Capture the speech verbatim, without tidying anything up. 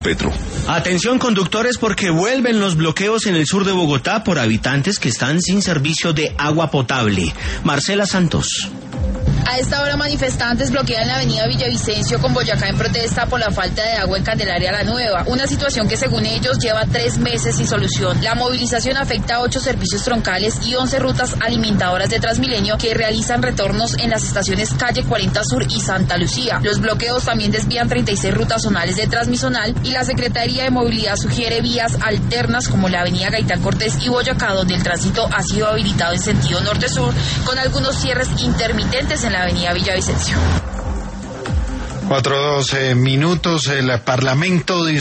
Petro. Atención conductores, porque vuelven los bloqueos en el sur de Bogotá por habitantes que están sin servicio de agua potable. Marcela Santos. A esta hora manifestantes bloquean la avenida Villavicencio con Boyacá en protesta por la falta de agua en Candelaria La Nueva, una situación que según ellos lleva tres meses sin solución. La movilización afecta a ocho servicios troncales y once rutas alimentadoras de Transmilenio que realizan retornos en las estaciones Calle cuarenta Sur y Santa Lucía. Los bloqueos también desvían treinta y seis rutas zonales de Transmisonal y la Secretaría de Movilidad sugiere vías alternas como la avenida Gaitán Cortés y Boyacá, donde el tránsito ha sido habilitado en sentido norte-sur con algunos cierres intermitentes en la avenida Villavicencio. Cuatro doce minutos, el Parlamento